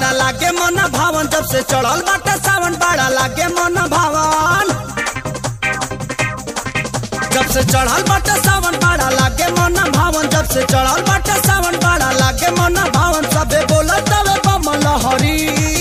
बड़ा लागे मन भावन जब से चढ़ल बाटे सावन बड़ा लागे मन भावन जब से चढ़ल बाटे सावन बड़ा लागे मन भावन जब से चढ़ल बाटे सावन बड़ा लागे मन भावन सबे बोलत तवे बमल हरी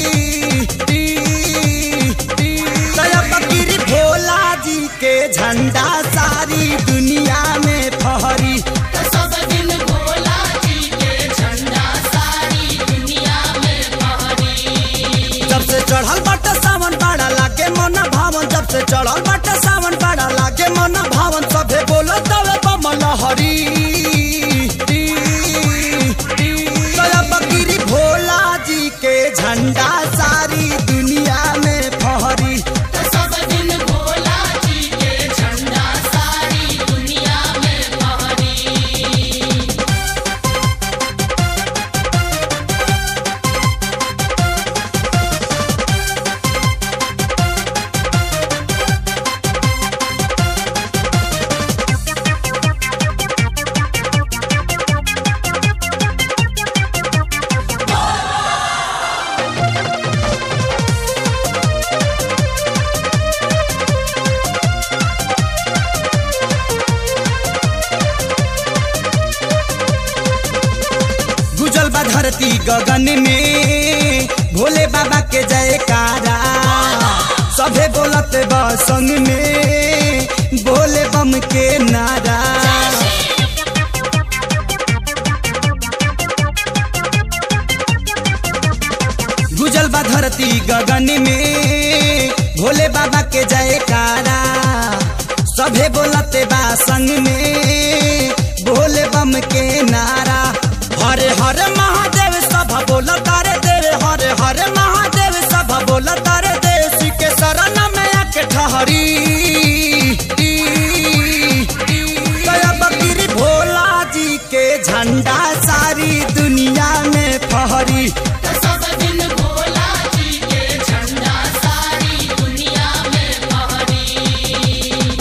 गिरी भोला जी के झंडा सारी दुनिया में फहरी सब दिन भोला जी के झंडा सारी दुनिया में फहरी। जब से चढ़ल बाटे सावन बड़ा लागे मन भावन जब से चढ़ल बाटे सावन बड़ा लागे मन भावन सबे बोलत तवे बमल हरी गिरी भोला जी के झंडा सारी दुनिया में फहरी सब दिन भोला जी के झंडा सारी दुनिया में फहरी। गुजल बा धरती गगन में भोले बाबा के जयकारा सभे बोलत बा संग में भोले बम के नारा गुजल बा धरती गगन में भोले बाबा के जयकारा सभे बोलत बा संग में भोले बम के नारा हरे हरे महादेव सभा बोला तारे देव हरे हरे महादेव सभा बोला तारे देव श्री के शरण में आके ठहरी गिरी भोला जी के झंडा सारी दुनिया में फहरी सब दिन भोला जी के झंडा सारी दुनिया में फहरी।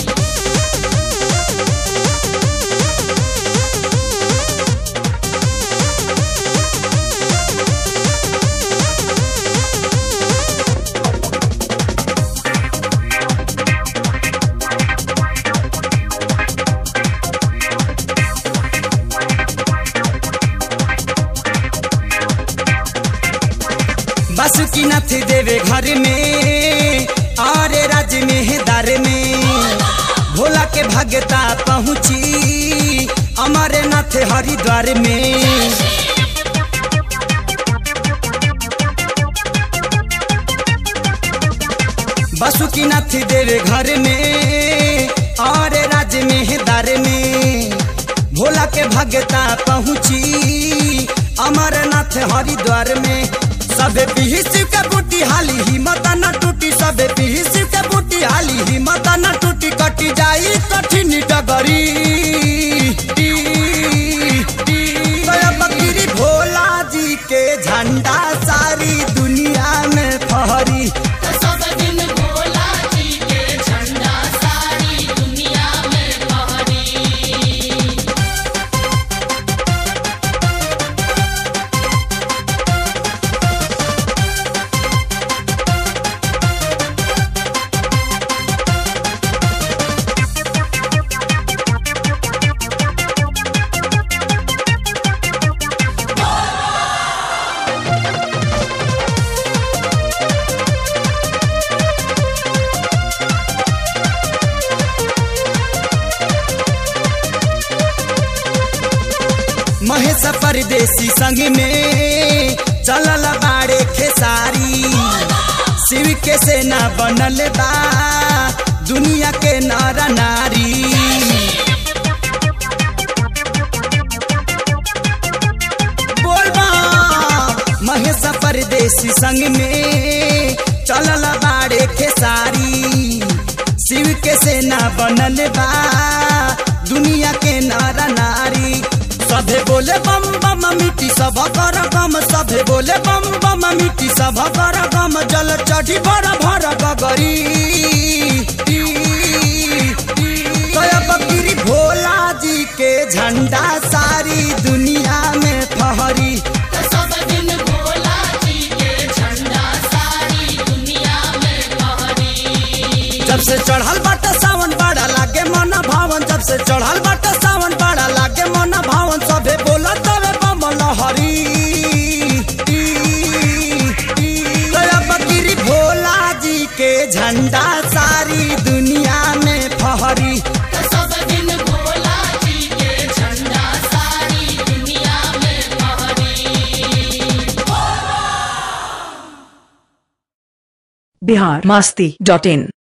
बासुकीनाथ देवे घर में और राज में दर में भोला के भगता पहुँची अमरनाथ हरिद्वार में बासुकीनाथ देवे घर में और राज में दर में भोला के भगता पहुँची अमरनाथ हरिद्वार में सबे पीही शिव के बूटी हाली हिम्मत न टूटी सबे पीही शिव के बूटी हाली हिम्मत न टूटी कटी जाई कठिन डगरी गिरी भोला जी के झंडा सारी दुनिया में फहरी सब दिन भोला जी के झंडा सारी दुनिया में फहरी। महेश परदेसी संग में चलल बाड़े खेसारी शिव के सेना बनल बा दुनिया के नर नारी बोल बा महेश परदेसी संग में चलल बाड़े खेसारी शिव के सेना बनल बा दुनिया के नर नारी सभे बोले बम बम मिट्टी सब कर गम सभे बोले बम बम मिट्टी सब कर गम जल चढ़ी भर भर गगरी गिरी भोला जी के झंडा सारी दुनिया में फहरी सब दिन भोला जी के चढ़ल बाटे सावन बड़ा लागे मन भावन, जब से चढ़ल बाटे सावन बड़ा लागे मन भावन, सभे बोलत तवे बम लहरी। दया बकीरी भोला जी के झंडा सारी दुनिया में फहरी। सब दिन भोला जी के झंडा सारी दुनिया में फहरी। biharmasti.in